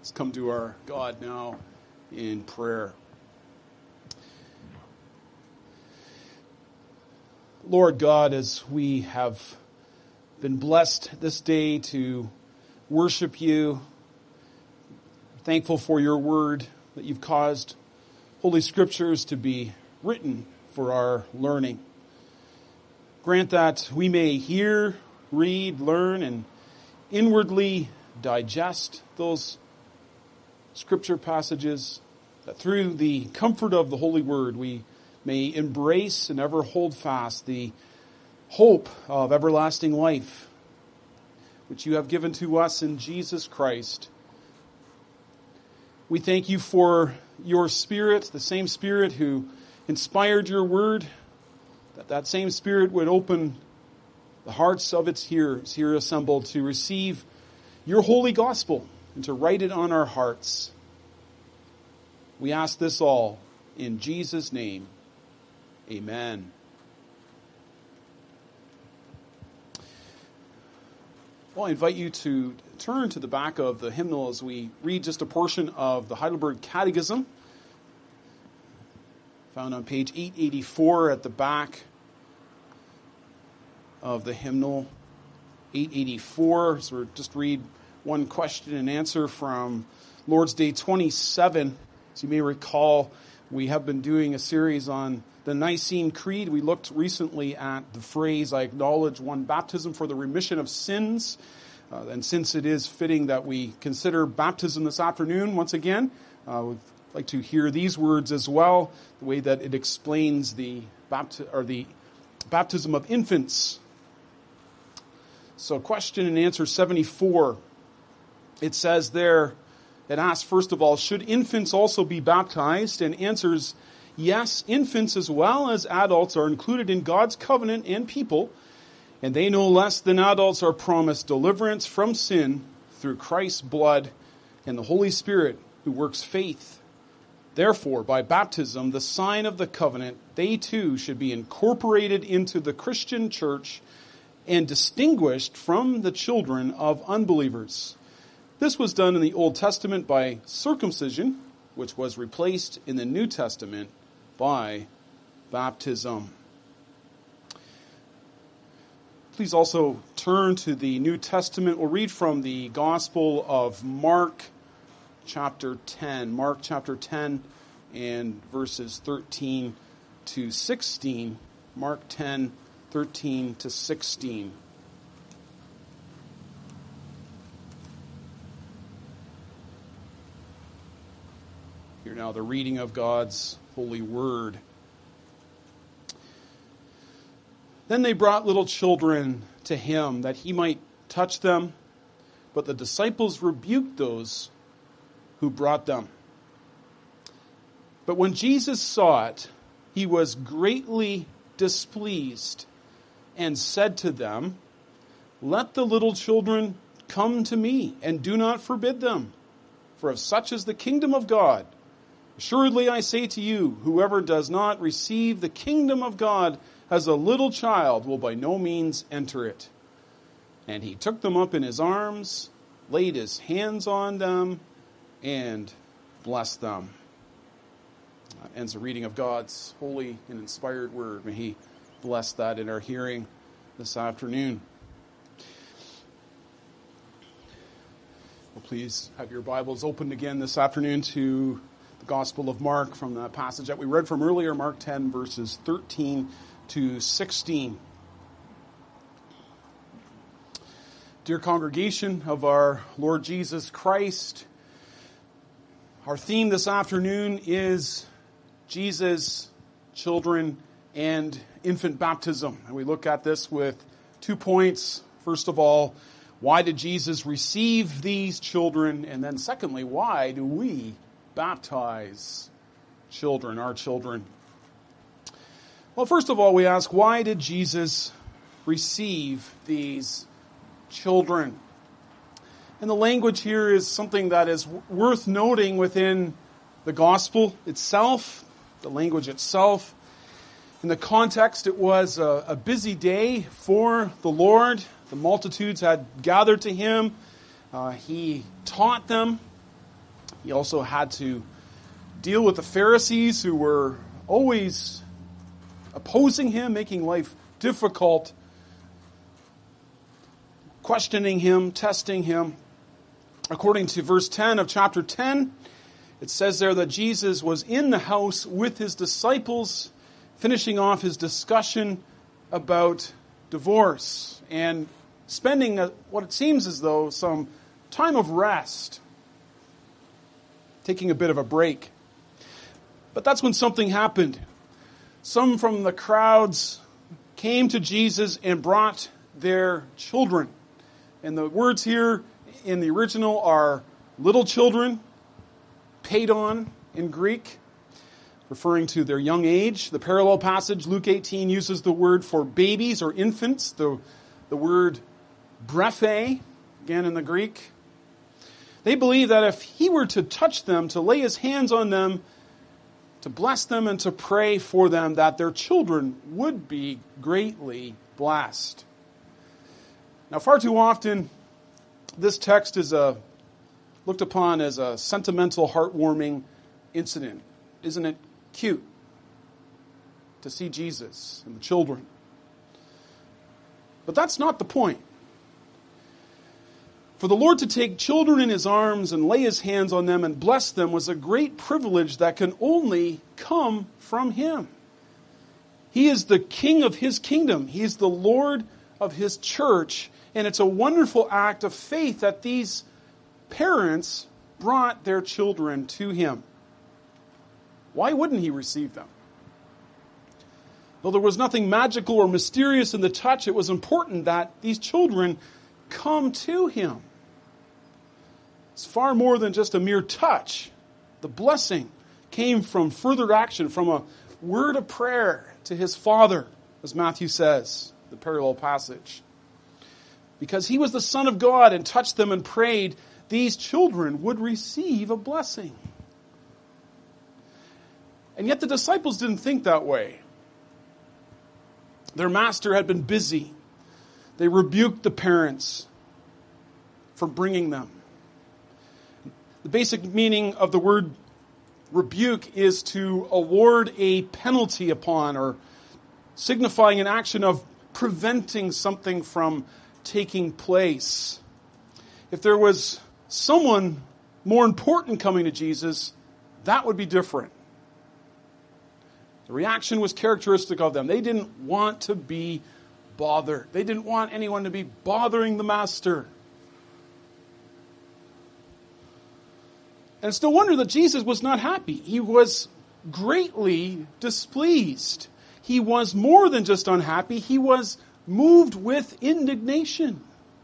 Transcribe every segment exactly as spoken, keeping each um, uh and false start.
Let's come to our God now in prayer. Lord God, as we have been blessed this day to worship you, thankful for your word that you've caused Holy Scriptures to be written for our learning. Grant that we may hear, read, learn, and inwardly digest those Scripture passages, that through the comfort of the Holy Word we may embrace and ever hold fast the hope of everlasting life, which you have given to us in Jesus Christ. We thank you for your Spirit, the same Spirit who inspired your Word, that that same Spirit would open the hearts of its hearers here assembled to receive your holy gospel and to write it on our hearts. We ask this all in Jesus' name. Amen. Well, I invite you to turn to the back of the hymnal as we read just a portion of the Heidelberg Catechism, found on page eight eighty-four at the back of the hymnal. eight eighty-four, so we'll just read one question and answer from Lord's Day twenty-seven. As you may recall, we have been doing a series on the Nicene Creed. We looked recently at the phrase, I acknowledge one baptism for the remission of sins. Uh, and since it is fitting that we consider baptism this afternoon once again, uh, we'd like to hear these words as well, the way that it explains the, bapti- or the baptism of infants. So question and answer seventy-four, it says there, it asks first of all, should infants also be baptized? And answers, yes, infants as well as adults are included in God's covenant and people, and they no less than adults are promised deliverance from sin through Christ's blood and the Holy Spirit who works faith. Therefore, by baptism, the sign of the covenant, they too should be incorporated into the Christian church and distinguished from the children of unbelievers. This was done in the Old Testament by circumcision, which was replaced in the New Testament by baptism. Please also turn to the New Testament. We'll read from the Gospel of Mark, chapter ten. Mark chapter ten and verses thirteen to sixteen. Mark ten, thirteen to sixteen. Hear now the reading of God's holy word. Then they brought little children to him that he might touch them, but the disciples rebuked those who brought them. But when Jesus saw it, he was greatly displeased and said to them, let the little children come to me, and do not forbid them, for of such is the kingdom of God. Assuredly I say to you, whoever does not receive the kingdom of God as a little child will by no means enter it. And he took them up in his arms, laid his hands on them, and blessed them. That ends the reading of God's holy and inspired word. May he bless that in our hearing this afternoon. Well, please have your Bibles opened again this afternoon to the Gospel of Mark from the passage that we read from earlier, Mark ten, verses thirteen to sixteen. Dear congregation of our Lord Jesus Christ, our theme this afternoon is Jesus, children, and infant baptism. And we look at this with two points. First of all, why did Jesus receive these children? And then secondly, why do we baptize children, our children? Well, first of all, we ask, why did Jesus receive these children? And the language here is something that is worth noting within the gospel itself, the language itself. In the context, it was a, a busy day for the Lord. The multitudes had gathered to him. Uh, he taught them. He also had to deal with the Pharisees who were always opposing him, making life difficult, questioning him, testing him. According to verse ten of chapter ten, it says there that Jesus was in the house with his disciples, finishing off his discussion about divorce and spending a, what it seems as though some time of rest, taking a bit of a break. But that's when something happened. Some from the crowds came to Jesus and brought their children. And the words here in the original are little children, paidon in Greek, referring to their young age. The parallel passage, Luke eighteen, uses the word for babies or infants, the, the word brephe, again in the Greek. They believe that if he were to touch them, to lay his hands on them, to bless them and to pray for them, that their children would be greatly blessed. Now, far too often, this text is a, looked upon as a sentimental, heartwarming incident. Isn't it cute to see Jesus and the children? But that's not the point. For the Lord to take children in his arms and lay his hands on them and bless them was a great privilege that can only come from him. He is the king of his kingdom. He is the Lord of his church. And it's a wonderful act of faith that these parents brought their children to him. Why wouldn't he receive them? Though there was nothing magical or mysterious in the touch, it was important that these children come to him. It's far more than just a mere touch. The blessing came from further action, from a word of prayer to his Father, as Matthew says, the parallel passage. Because he was the Son of God and touched them and prayed, these children would receive a blessing. And yet the disciples didn't think that way. Their master had been busy. They rebuked the parents for bringing them. The basic meaning of the word rebuke is to award a penalty upon, or signifying an action of preventing something from taking place. If there was someone more important coming to Jesus, that would be different. The reaction was characteristic of them. They didn't want to be bothered. They didn't want anyone to be bothering the master. And it's no wonder that Jesus was not happy. He was greatly displeased. He was more than just unhappy. He was moved with indignation.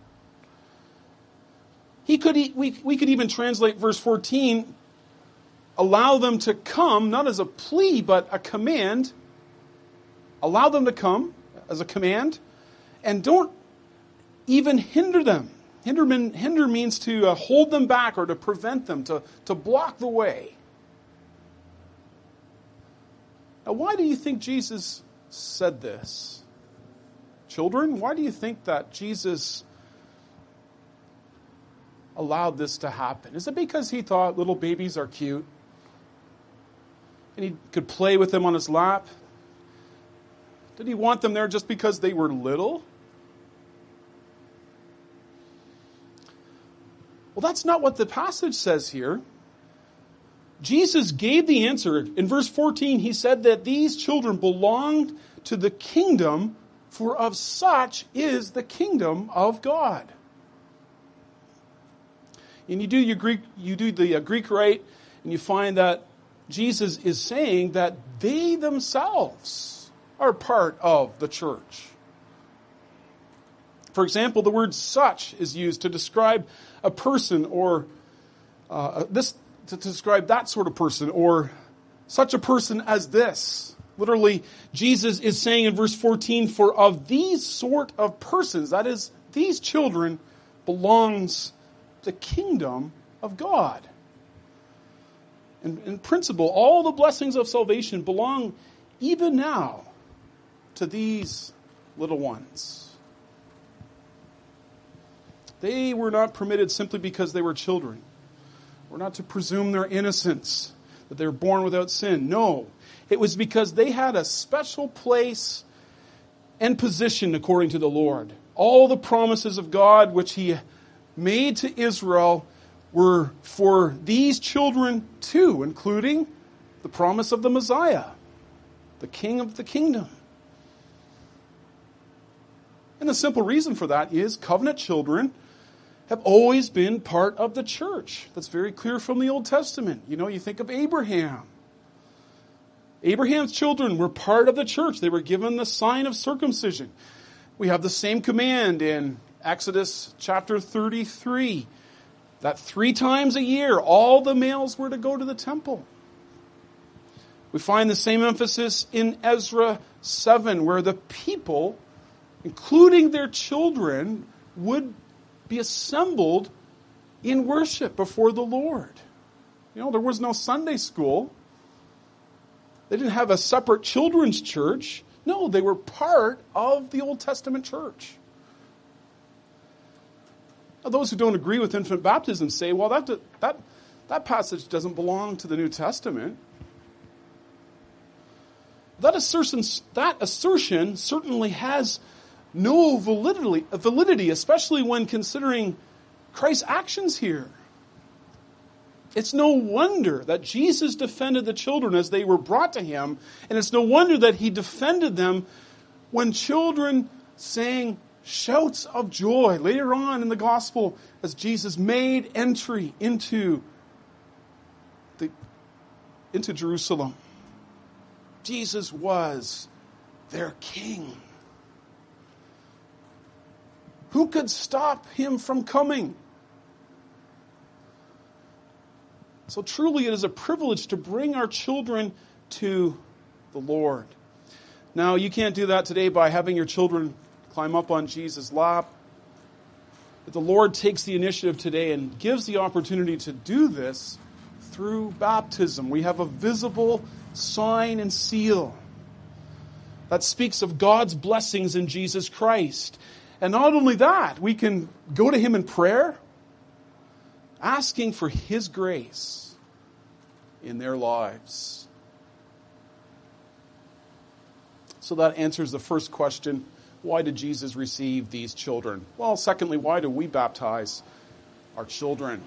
He could, we, we could even translate verse fourteen, allow them to come, not as a plea, but a command. Allow them to come as a command, and don't even hinder them. Hinder, hinder means to uh, hold them back or to prevent them, to, to block the way. Now, why do you think Jesus said this? Children, why do you think that Jesus allowed this to happen? Is it because he thought little babies are cute and he could play with them on his lap? Did he want them there just because they were little? Well, that's not what the passage says here. Jesus gave the answer. In verse fourteen, he said that these children belonged to the kingdom, for of such is the kingdom of God. And you do your Greek, you do the uh, Greek right, and you find that Jesus is saying that they themselves are part of the church. For example, the word such is used to describe a person, or uh, this to describe that sort of person, or such a person as this. Literally, Jesus is saying in verse fourteen, for of these sort of persons, that is, these children, belongs the kingdom of God. And in principle, all the blessings of salvation belong even now to these little ones. They were not permitted simply because they were children. We're not to presume their innocence, that they were born without sin. No. It was because they had a special place and position according to the Lord. All the promises of God which He made to Israel were for these children too, including the promise of the Messiah, the King of the kingdom. And the simple reason for that is covenant children have always been part of the church. That's very clear from the Old Testament. You know, you think of Abraham. Abraham's children were part of the church. They were given the sign of circumcision. We have the same command in Exodus chapter thirty-three, that three times a year all the males were to go to the temple. We find the same emphasis in Ezra seven, where the people, including their children, would be assembled in worship before the Lord. You know, there was no Sunday school. They didn't have a separate children's church. No, they were part of the Old Testament church. Now, those who don't agree with infant baptism say, well, that, that, that passage doesn't belong to the New Testament. That assertion, that assertion certainly has no validity, validity, especially when considering Christ's actions here. It's no wonder that Jesus defended the children as they were brought to Him, and it's no wonder that He defended them when children sang shouts of joy later on in the gospel as Jesus made entry into, the, into Jerusalem. Jesus was their King. Who could stop Him from coming? So truly it is a privilege to bring our children to the Lord. Now, you can't do that today by having your children climb up on Jesus' lap. But the Lord takes the initiative today and gives the opportunity to do this through baptism. We have a visible sign and seal that speaks of God's blessings in Jesus Christ. And not only that, we can go to Him in prayer, asking for His grace in their lives. So that answers the first question. Why did Jesus receive these children? Well, secondly, why do we baptize our children?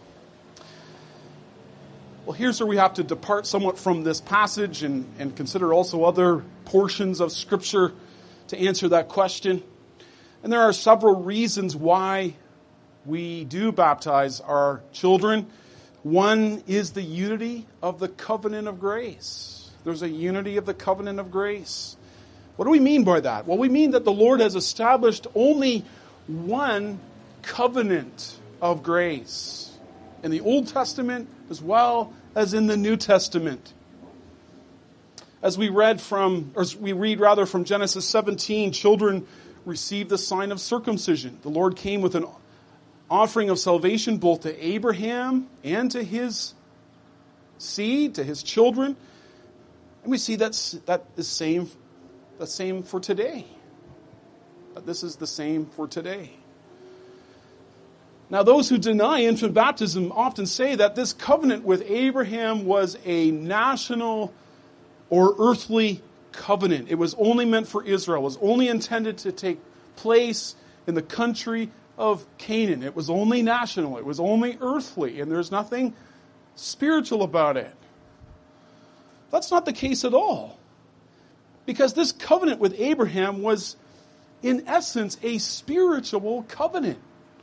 Well, here's where we have to depart somewhat from this passage and, and consider also other portions of Scripture to answer that question. And there are several reasons why we do baptize our children. One is the unity of the covenant of grace. There's a unity of the covenant of grace. What do we mean by that? Well, we mean that the Lord has established only one covenant of grace in the Old Testament as well as in the New Testament. As we read from, or we read rather from Genesis seventeen, children receive the sign of circumcision. The Lord came with an offering of salvation both to Abraham and to his seed, to his children. And we see that's that is same the same for today. But this is the same for today. Now, those who deny infant baptism often say that this covenant with Abraham was a national or earthly covenant. It was only meant for Israel. It was only intended to take place in the country of Canaan. It was only national. It was only earthly. And there's nothing spiritual about it. That's not the case at all. Because this covenant with Abraham was, in essence, a spiritual covenant.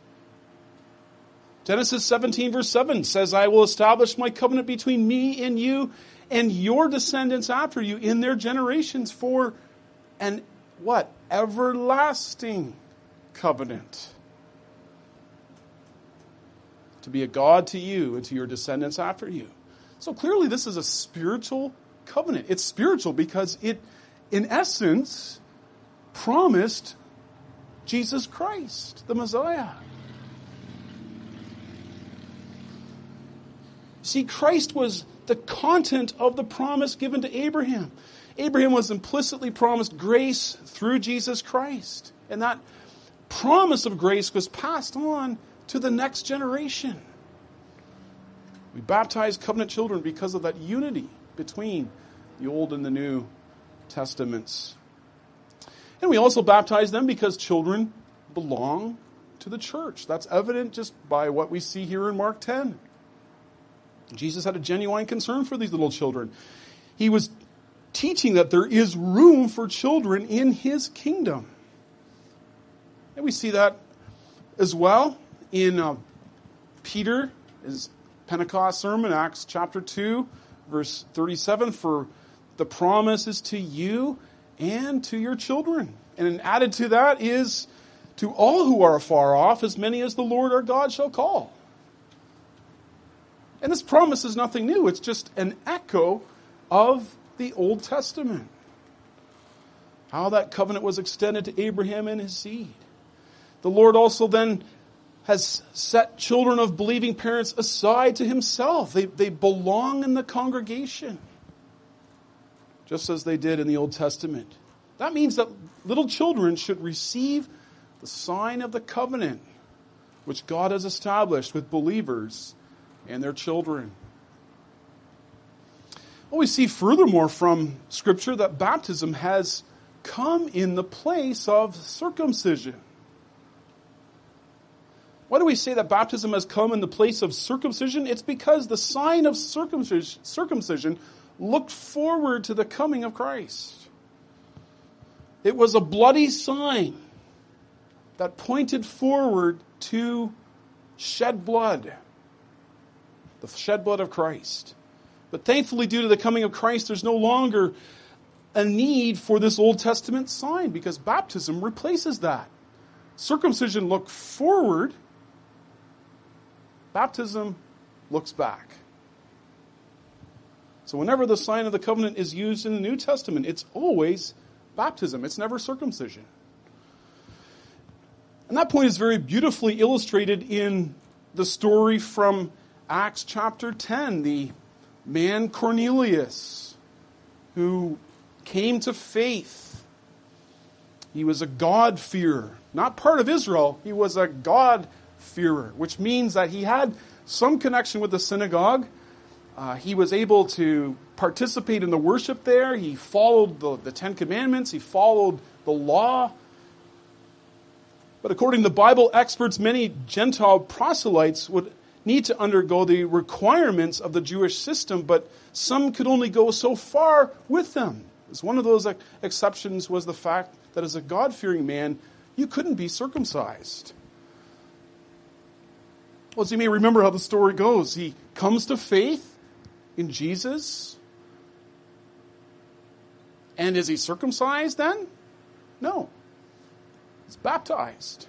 Genesis seventeen verse seven says, I will establish my covenant between me and you and your descendants after you in their generations for an, what? Everlasting covenant. To be a God to you and to your descendants after you. So clearly this is a spiritual covenant. It's spiritual because it, in essence, promised Jesus Christ, the Messiah. See, Christ was the content of the promise given to Abraham. Abraham was implicitly promised grace through Jesus Christ. And that promise of grace was passed on to the next generation. We baptize covenant children because of that unity between the Old and the New Testaments. And we also baptize them because children belong to the church. That's evident just by what we see here in Mark ten. Jesus had a genuine concern for these little children. He was teaching that there is room for children in his kingdom. And we see that as well in uh, Peter, his Pentecost sermon, Acts chapter two, verse thirty-seven, for the promise is to you and to your children. And added to that is to all who are afar off, as many as the Lord our God shall call. And this promise is nothing new. It's just an echo of the Old Testament. How that covenant was extended to Abraham and his seed. The Lord also then has set children of believing parents aside to himself. They, they belong in the congregation, just as they did in the Old Testament. That means that little children should receive the sign of the covenant, which God has established with believers and their children. Well, we see furthermore from Scripture that baptism has come in the place of circumcision. Why do we say that baptism has come in the place of circumcision? It's because the sign of circumcision, circumcision looked forward to the coming of Christ. It was a bloody sign that pointed forward to shed blood, the shed blood of Christ. But thankfully, due to the coming of Christ, there's no longer a need for this Old Testament sign because baptism replaces that. Circumcision looked forward. Baptism looks back. So whenever the sign of the covenant is used in the New Testament, it's always baptism. It's never circumcision. And that point is very beautifully illustrated in the story from Acts chapter ten, the man Cornelius, who came to faith. He was a God-fearer. Not part of Israel, he was a God-fearer, which means that he had some connection with the synagogue. Uh, he was able to participate in the worship there. He followed the, the Ten Commandments. He followed the law. But according to Bible experts, many Gentile proselytes would need to undergo the requirements of the Jewish system, but some could only go so far with them. As one of those exceptions was the fact that as a God-fearing man, you couldn't be circumcised. Well, as you may remember how the story goes, he comes to faith in Jesus. And is he circumcised then? No. He's baptized.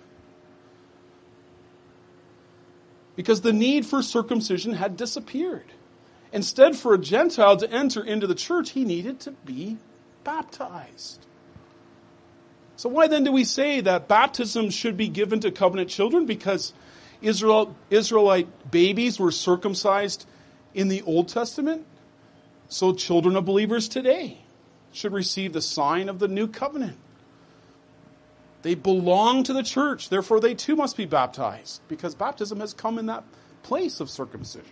Because the need for circumcision had disappeared. Instead, for a Gentile to enter into the church, he needed to be baptized. So why then do we say that baptism should be given to covenant children? Because Israel, Israelite babies were circumcised in the Old Testament. So children of believers today should receive the sign of the new covenant. They belong to the church, therefore they too must be baptized, because baptism has come in that place of circumcision.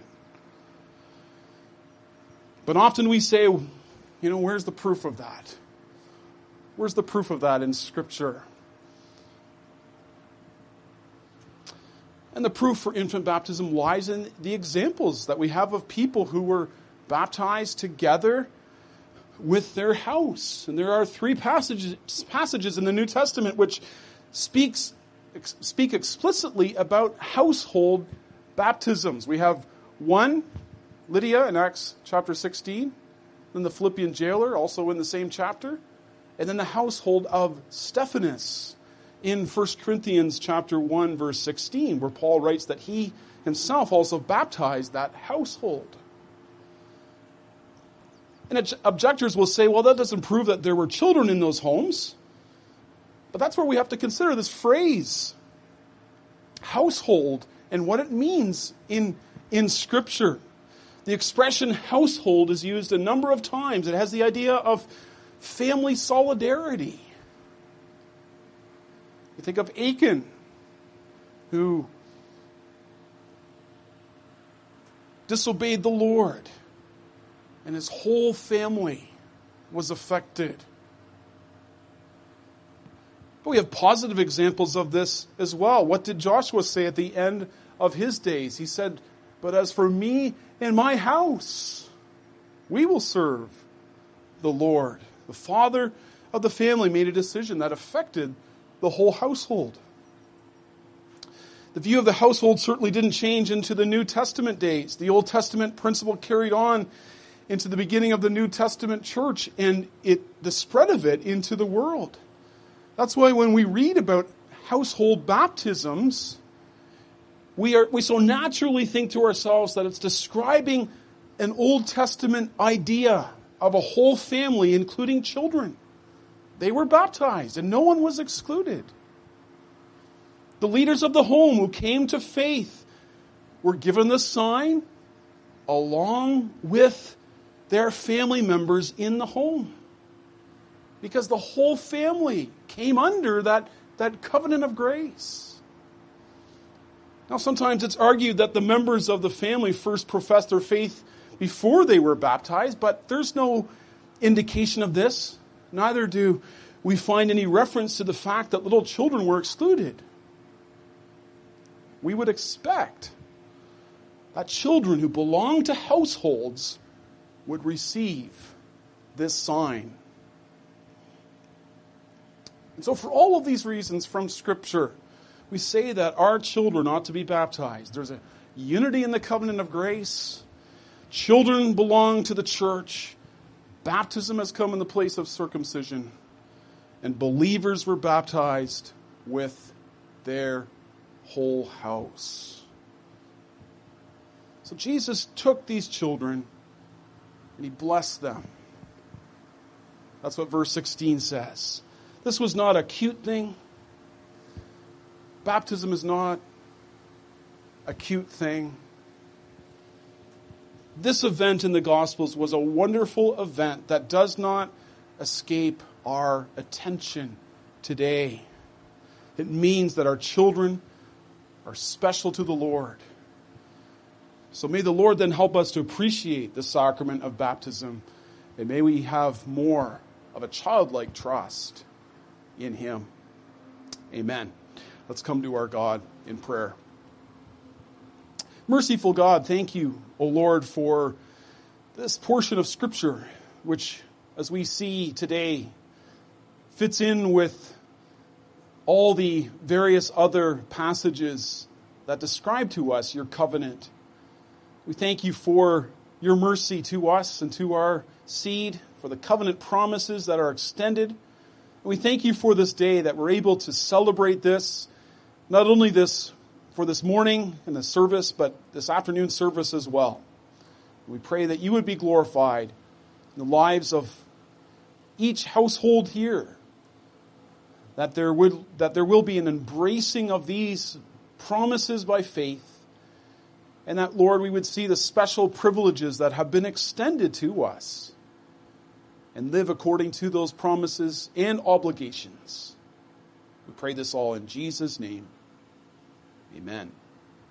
But often we say, you know, where's the proof of that? Where's the proof of that in Scripture? And the proof for infant baptism lies in the examples that we have of people who were baptized together with their house. And there are three passages passages in the New Testament which speaks ex, speak explicitly about household baptisms. We have one, Lydia in Acts chapter sixteen, then the Philippian jailer, also in the same chapter, and then the household of Stephanas in First Corinthians chapter one, verse sixteen, where Paul writes that he himself also baptized that household. And objectors will say, well, that doesn't prove that there were children in those homes. But that's where we have to consider this phrase, household, and what it means in, in Scripture. The expression household is used a number of times. It has the idea of family solidarity. You think of Achan, who disobeyed the Lord, and his whole family was affected. But we have positive examples of this as well. What did Joshua say at the end of his days? He said, "But as for me and my house, we will serve the Lord." The father of the family made a decision that affected the whole household. The view of the household certainly didn't change into the New Testament days. The Old Testament principle carried on into the beginning of the New Testament church, and it the spread of it into the world. That's why when we read about household baptisms, we are we so naturally think to ourselves that it's describing an Old Testament idea of a whole family, including children. They were baptized, and no one was excluded. The leaders of the home who came to faith were given the sign along with their family members in the home, because the whole family came under that, that covenant of grace. Now, sometimes it's argued that the members of the family first professed their faith before they were baptized, but there's no indication of this. Neither do we find any reference to the fact that little children were excluded. We would expect that children who belong to households would receive this sign. And so for all of these reasons from Scripture, we say that our children ought to be baptized. There's a unity in the covenant of grace. Children belong to the church. Baptism has come in the place of circumcision. And believers were baptized with their whole house. So Jesus took these children and he blessed them. That's what verse sixteen says. This was not a cute thing. Baptism is not a cute thing. This event in the Gospels was a wonderful event that does not escape our attention today. It means that our children are special to the Lord. So may the Lord then help us to appreciate the sacrament of baptism, and may we have more of a childlike trust in Him. Amen. Let's come to our God in prayer. Merciful God, thank you, O Lord, for this portion of Scripture, which, as we see today, fits in with all the various other passages that describe to us your covenant. We thank you for your mercy to us and to our seed, for the covenant promises that are extended. And we thank you for this day that we're able to celebrate this, not only this for this morning and the service, but this afternoon service as well. We pray that you would be glorified in the lives of each household here, that there would that there will be an embracing of these promises by faith, and that, Lord, we would see the special privileges that have been extended to us and live according to those promises and obligations. We pray this all in Jesus' name. Amen.